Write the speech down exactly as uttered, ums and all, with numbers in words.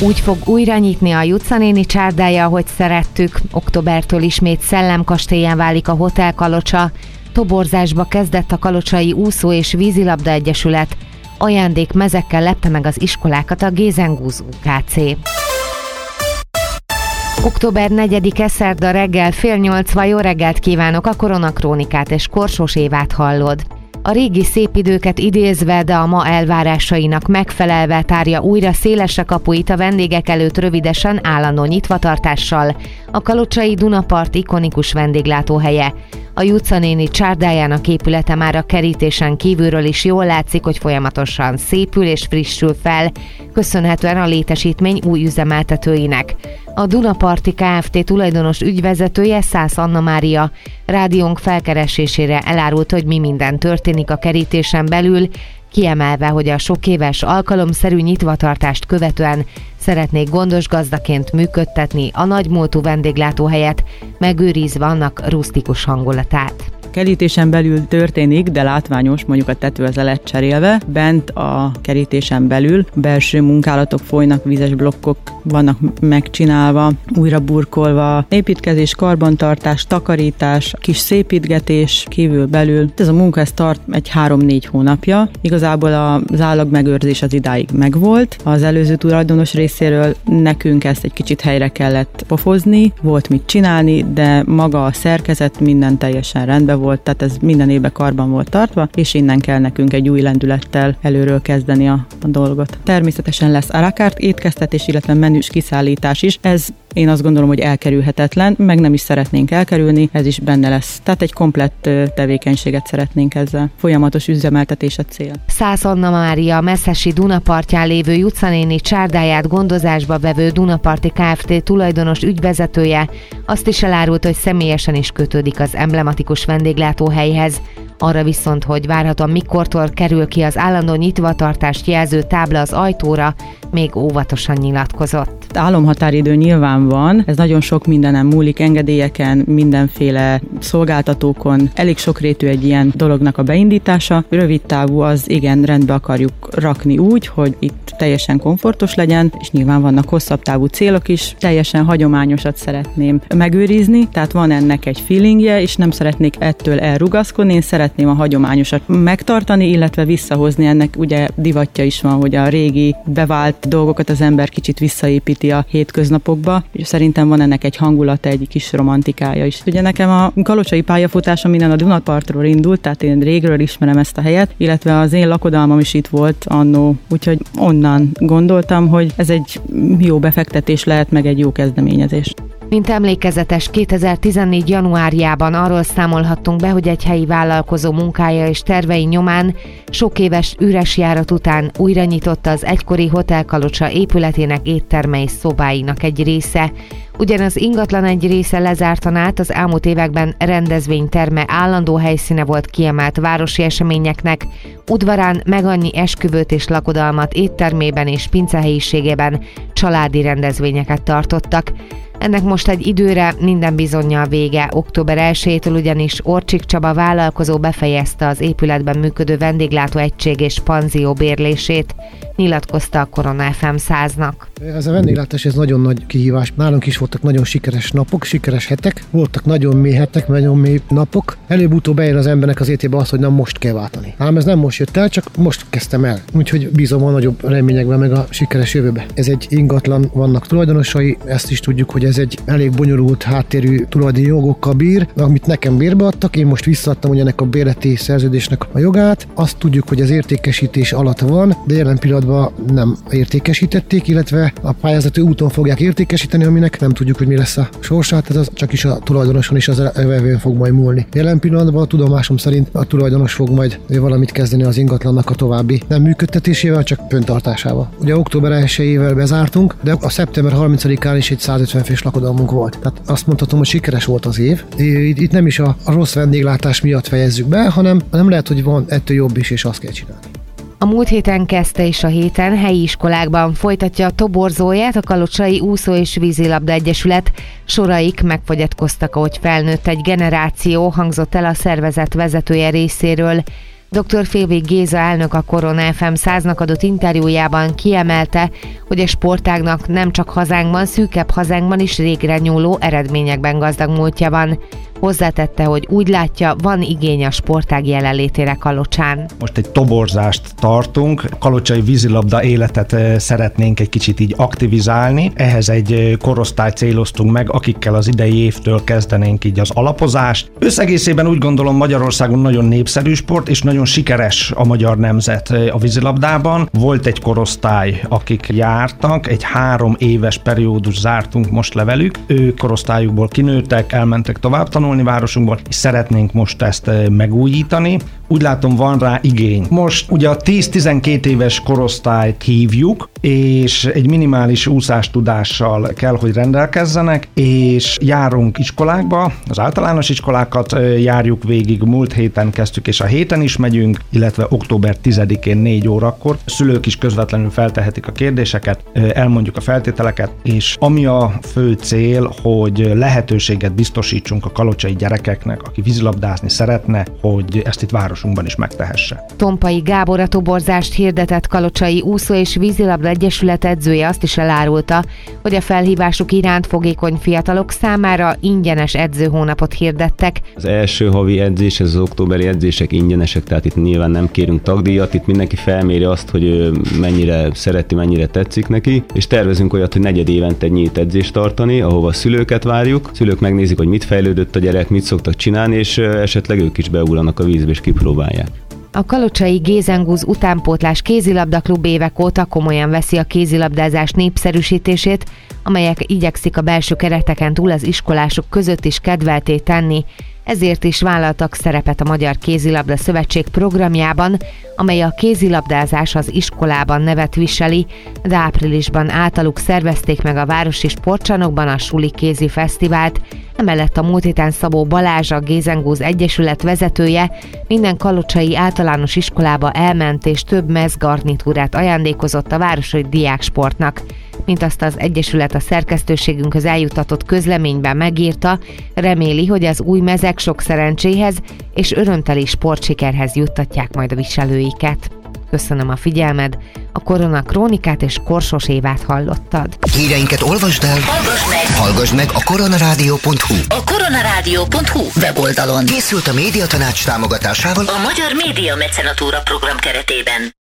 Úgy fog újra nyitni a Jucca néni csárdája, ahogy szerettük. Októbertől ismét szellemkastéllyá válik a Hotel Kalocsa. Toborzásba kezdett a Kalocsai Úszó- és Vízilabda Egyesület. Ajándékmezekkel lepte meg az iskolákat a Gézengúz u ká cé. Október negyedike szerda reggel fél nyolcva, jó reggelt kívánok, a Koronakrónikát és Korsós Évát hallod. A régi szép időket idézve, de a ma elvárásainak megfelelve tárja újra szélesre kapuit a vendégek előtt rövidesen állandó nyitvatartással a Kalocsai Dunapart ikonikus vendéglátóhelye. A Jucca néni csárdájának épülete már a kerítésen kívülről is jól látszik, hogy folyamatosan szépül és frissül fel, köszönhetően a létesítmény új üzemeltetőinek. A Dunaparti Kft. Tulajdonos ügyvezetője, Szász Anna Mária rádiónk felkeresésére elárult, hogy mi minden történik a kerítésen belül, kiemelve, hogy a sok éves alkalomszerű nyitvatartást követően szeretnék gondos gazdaként működtetni a nagymúltú vendéglátóhelyet, megőrizve annak rusztikus hangulatát. Kerítésen belül történik, de látványos, mondjuk a tető az lett cserélve. Bent a kerítésen belül belső munkálatok folynak, vízes blokkok vannak megcsinálva, újra burkolva, építkezés, karbantartás, takarítás, kis szépítgetés kívül belül. Ez a munka ez tart egy három-négy hónapja. Igazából az állagmegőrzés az idáig megvolt. Az előző tulajdonos részéről nekünk ezt egy kicsit helyre kellett pofozni, volt mit csinálni, de maga a szerkezet minden teljesen rendben volt, tehát ez minden évben karban volt tartva, és innen kell nekünk egy új lendülettel előről kezdeni a, a dolgot. Természetesen lesz à la carte étkeztetés, illetve menüs kiszállítás is. Ez én azt gondolom, hogy elkerülhetetlen, meg nem is szeretnénk elkerülni, ez is benne lesz. Tehát egy komplett tevékenységet szeretnénk ezzel. Folyamatos üzemeltetés a cél. Szász Anna Mária Messzesi Dunapartján lévő Jucca néni csárdáját gondozásba vevő Dunaparti Kft. Tulajdonos ügyvezetője azt is elárult, hogy személyesen is kötődik az emblematikus vendéglátóhelyhez. Arra viszont, hogy várhatóan mikortól kerül ki az állandó nyitvatartást jelző tábla az ajtóra, még óvatosan nyilatkozott. Álomhatáridő nyilván van, ez nagyon sok mindenem múlik, engedélyeken, mindenféle szolgáltatókon. Elég sokrétű egy ilyen dolognak a beindítása. Rövid távú az igen, rendbe akarjuk rakni úgy, hogy itt teljesen komfortos legyen, és nyilván vannak hosszabb távú célok is. Teljesen hagyományosat szeretném megőrizni, tehát van ennek egy feelingje, és nem szeretnék ettől elrugaszkodni, én szeretném a hagyományosat megtartani, illetve visszahozni. Ennek ugye divatja is van, hogy a régi bevált dolgokat az ember kicsit visszaépít a hétköznapokba, és szerintem van ennek egy hangulata, egy kis romantikája is. Ugye nekem a kalocsai pályafutásom minden a Dunapartról indult, tehát én régről ismerem ezt a helyet, illetve az én lakodalmam is itt volt annó, úgyhogy onnan gondoltam, hogy ez egy jó befektetés lehet, meg egy jó kezdeményezés. Mint emlékezetes, kétezer-tizennégy januárjában arról számolhattunk be, hogy egy helyi vállalkozó munkája és tervei nyomán sok éves üres járat után újra nyitotta az egykori Hotel Kalocsa épületének étterme és szobáinak egy része. Ugyan az ingatlan egy része lezártan át, az elmúlt években rendezvényterme állandó helyszíne volt kiemelt városi eseményeknek, udvarán meg annyi esküvőt és lakodalmat, éttermében és pincehelyiségében családi rendezvényeket tartottak. Ennek most egy időre minden bizonnyal vége. Október elsejétől ugyanis Orcsik Csaba vállalkozó befejezte az épületben működő vendéglátóegység és panzió bérlését, nyilatkozta a Korona ef em száznak. Ez a vendéglátás ez nagyon nagy kihívás. Nálunk is voltak nagyon sikeres napok, sikeres hetek, voltak nagyon mély hetek, nagyon mély napok. Előbb-utóbb bejön az embernek az életébe az, hogy nem most kell váltani. Ám ez nem most jött el, csak most kezdtem el. Úgyhogy bízom a nagyobb reményekben meg a sikeres jövőbe. Ez egy ingatlan, vannak tulajdonosai, ezt is tudjuk, hogy ez egy elég bonyolult háttérű tulajdoni jogokkal bír, amit nekem bérbe adtak, én most visszaadtam ugye ennek a bérleti szerződésnek a jogát. Azt tudjuk, hogy az értékesítés alatt van, de jelen pillanatban nem értékesítették, illetve a pályázati úton fogják értékesíteni, aminek nem tudjuk, hogy mi lesz a sorsa, tehát az csak is a tulajdonoson és az vevőn fog majd múlni. Jelen pillanatban a tudomásom szerint a tulajdonos fog majd valamit kezdeni az ingatlannak a további nem működtetésével, csak fenntartásával. Ugye október elsejével bezártunk, de a szeptember harmincadikán is egy százötven fős lakodalmunk volt. Tehát azt mondhatom, hogy sikeres volt az év. Itt nem is a rossz vendéglátás miatt fejezzük be, hanem nem lehet, hogy van ettől jobb is, és azt kell csinálni. A múlt héten kezdte és a héten helyi iskolákban folytatja a toborzóját a Kalocsai Úszó- és Vízilabda Egyesület. Soraik megfogyatkoztak, ahogy felnőtt egy generáció, hangzott el a szervezet vezetője részéről. doktor Félvig Géza elnök a Korona ef em száznak adott interjújában kiemelte, hogy a sportágnak nem csak hazánkban, szűkebb hazánkban is régre nyúló eredményekben gazdag múltja van. Hozzátette, hogy úgy látja, van igény a sportág jelenlétére Kalocsán. Most egy toborzást tartunk, kalocsai vízilabda életet szeretnénk egy kicsit így aktivizálni. Ehhez egy korosztályt céloztunk meg, akikkel az idei évtől kezdenénk így az alapozást. Összegészében úgy gondolom, Magyarországon nagyon népszerű sport, és nagyon sikeres a magyar nemzet a vízilabdában. Volt egy korosztály, akik jártak, egy három éves periódus zártunk most le velük. Ők korosztályukból kinőttek, elmentek tovább tanulni városunkból, és szeretnénk most ezt megújítani. Úgy látom, van rá igény. Most ugye a tíz-tizenkét éves korosztályt hívjuk, és egy minimális úszástudással kell, hogy rendelkezzenek, és járunk iskolákba, az általános iskolákat járjuk végig, múlt héten kezdtük, és a héten is megyünk, illetve október tizedikén négy órakor. A szülők is közvetlenül feltehetik a kérdéseket, elmondjuk a feltételeket, és ami a fő cél, hogy lehetőséget biztosítsunk a kalocsai gyerekeknek, aki vízilabdázni szeretne, hogy ezt itt városunkban is megtehesse. Tompai Gábor, a toborzást hirdetett Kalocsai Úszó és Vízilabda Egyesület edzője azt is elárulta, hogy a felhívásuk iránt fogékony fiatalok számára ingyenes edzőhónapot hirdettek. Az első havi edzés, ez az októberi edzések ingyenesek, tehát itt nyilván nem kérünk tagdíjat, itt mindenki felméri azt, hogy ő mennyire szereti, mennyire tetszik neki, és tervezünk olyat, hogy negyed évente egy nyílt edzést tartani, ahova a szülőket várjuk. A szülők megnézik, hogy mit fejlődött a gyerek, mit szoktak csinálni, és esetleg ők is beugranak a vízbe és kipróbálják. A kalocsai Gézengúz utánpótlás kézilabdaklub évek óta komolyan veszi a kézilabdázás népszerűsítését, amelyek igyekszik a belső kereteken túl az iskolások között is kedvelté tenni, ezért is vállaltak szerepet a Magyar Kézilabda Szövetség programjában, amely a kézilabdázás az iskolában nevet viseli, de áprilisban általuk szervezték meg a városi sportcsarnokban a Suli Kézi Fesztivált. Emellett a múlt héten Szabó Balázs, a Gézengúz Egyesület vezetője minden kalocsai általános iskolába elment és több mezgarnitúrát ajándékozott a városi diáksportnak. Mint azt az Egyesület a szerkesztőségünkhöz eljutatott közleményben megírta, reméli, hogy az új mezek sok szerencséhez és örömteli sportsikerhez juttatják majd a viselőiket. Köszönöm a figyelmed, a Korona Krónikát és Korsos Évát hallottad. Híreinket olvasd el, hallgass meg, hallgass meg a koronarádió pont hu. A koronarádió pont hu weboldalon Készült a Médiatanács támogatásával a Magyar Média Mecenatúra program keretében.